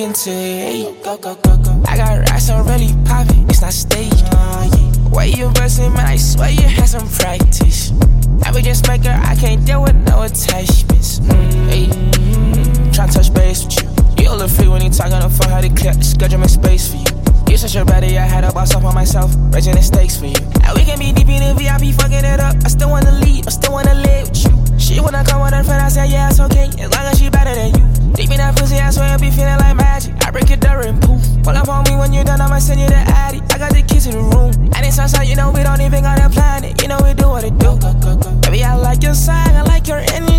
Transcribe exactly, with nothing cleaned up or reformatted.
into it. Go, go, go, go. I got racks, I'm really poppin', it's not staged. Uh, yeah. Way you bustin', man, I swear you had some practice. I be just make her, I can't deal with no attachments. Mm, hey. Tryna touch base with you. You look free when you talk on the phone, how to clear the schedule, make space for you. You such a body, I had to boss up on myself, raising the stakes for you. And we can be deep in the V I P, fucking it up. I still wanna lead, I still wanna live with you. She wanna come with her friend, I said, yeah, it's okay, as long as she better than you. Deep in that pussy, I swear I be feeling like magic. I break it down and poof. Pull up on me when you're done, I'ma send you the addy. I got the keys to the room. And it's sunshine, you know we don't even gotta plan it. You know we do what it do. Baby, I like your song, I like your energy.